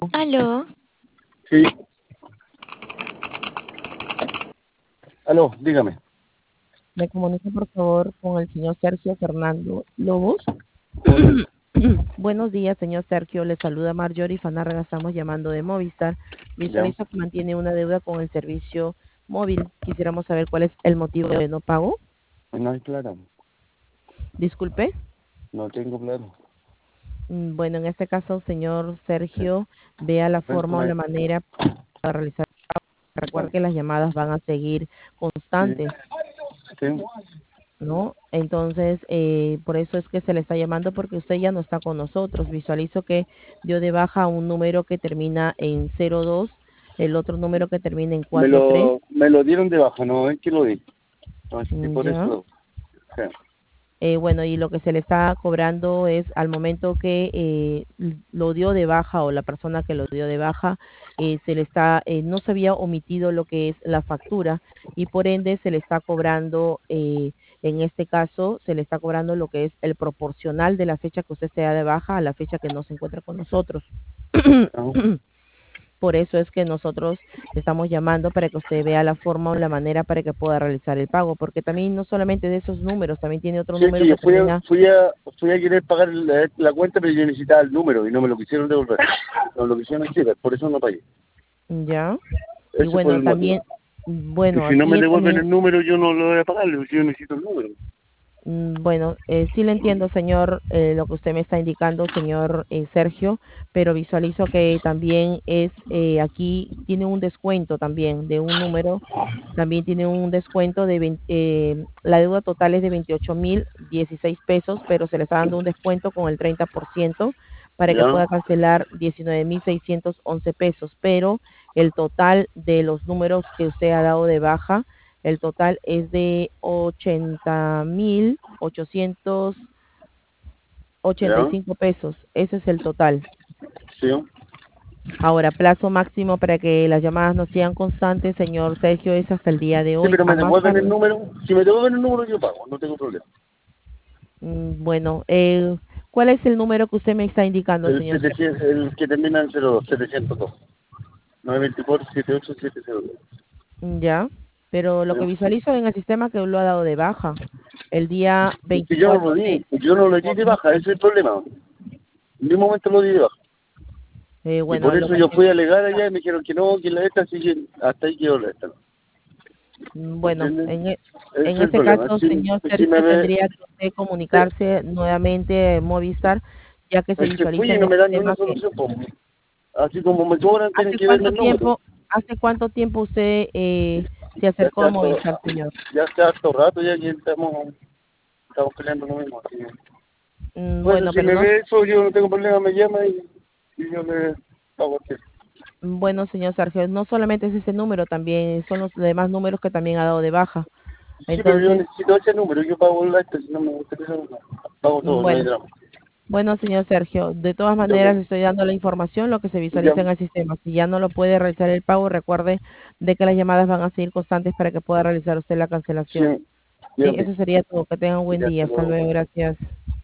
Aló, Sí. Aló, dígame. Me comunico, por favor, con el señor Sergio Fernando Lobos. Hola. Buenos días, señor Sergio. Le saluda Marjorie Fanárraga. Estamos llamando de Movistar. Ya. Visualizo que mantiene una deuda con el servicio móvil. Quisiéramos saber cuál es el motivo de no pago. No hay plata. Disculpe. No tengo plata. Bueno, en este caso, señor Sergio, vea la forma o Préstame. la manera para realizar. Recuerda que las llamadas van a seguir Sí. constantes, Sí. ¿no? Entonces, por eso es que se le está llamando, porque usted ya no está con nosotros. Visualizo que dio de baja un número que termina en 02, el otro número que termina en Me 43. lo dieron de baja, no es que lo di. No, y por Ya. eso. Sí. Bueno, y lo que se le está cobrando es al momento que lo dio de baja, o la persona que lo dio de baja, se le está, no se había omitido lo que es la factura, y por ende se le está cobrando, en este caso, se le está cobrando lo que es el proporcional de la fecha que usted se da de baja a la fecha que no se encuentra con nosotros. Ah, Por eso es que nosotros le estamos llamando para que usted vea la forma o la manera para que pueda realizar el pago, porque también no solamente de esos números, también tiene otro sí, es número que yo que termina. fui a querer pagar la cuenta, pero yo necesitaba el número y no me lo quisieron devolver. No lo quisieron hacer, por eso no pagué. Ya. Y Ese fue bueno, el motivo. también, Y bueno, si no me aquí devuelven también, el número, yo no lo voy a pagar. Yo necesito el número. bueno, sí le entiendo, señor, lo que usted me está indicando, señor Sergio, pero visualizo que también es, aquí tiene un descuento también de un número, también tiene un descuento de la deuda total es de 28.016 pesos, pero se le está dando un descuento con el 30% para que ¿Ya? pueda cancelar 19.611 pesos, pero el total de los números que usted ha dado de baja, el total es de 80.885 ¿Ya? pesos. Ese es el total. Sí. Ahora, plazo máximo para que las llamadas no sean constantes, señor Sergio, es hasta el día de Sí, hoy. pero A me más devuelven el tardar. número. Si me devuelven el número, yo pago. No tengo problema. Bueno, ¿cuál es el número que usted me está indicando, El, señor Sergio? 700, el que termina en 02, 702. 924-78702. Ya, pero lo que visualizo en el sistema que lo ha dado de baja el día Es que yo no 24 lo di. de Yo no lo di de baja. Ese es noviembre. el problema. En ningún momento lo di de baja. Y por Bueno, lo eso que yo se fui a alegar allá y me dijeron que no, que la esta, así que hasta ahí quedó la esta. ¿Me Bueno, entienden? Ese es en el este problema. caso, señor Si me Sergio, ve, tendría que usted comunicarse nuevamente en Movistar, ya que se es que fui visualiza y en no el me dan ni una sistema que solución. Pues. Así como me cobran, tienen que verme el número. hace cuánto tiempo usted se Ya acercó está a harto, Movistar, señor. ya está harto rato ya que estamos peleando lo mismo. Así que, bueno, Bueno, si pero me no, ve eso, yo no tengo problema, me llama y yo le pago a usted. bueno, señor Sergio, no solamente es ese número, también son los demás números que también ha dado de baja. Sí, pero yo Entonces, necesito ese número, yo pago el acto, si no me gusta eso, no. Pago todo, no hay bueno, drama. bueno, señor Sergio, de todas Ya, ok. maneras le estoy dando la información, lo que se Ya, visualiza en el sistema. Si ya no lo puede realizar el pago, recuerde de que las llamadas van a seguir constantes para que pueda realizar usted la sí, cancelación. ya, Sí, ok. eso sería todo. Que tenga un buen Ya, día. hasta Hasta luego. luego. Gracias.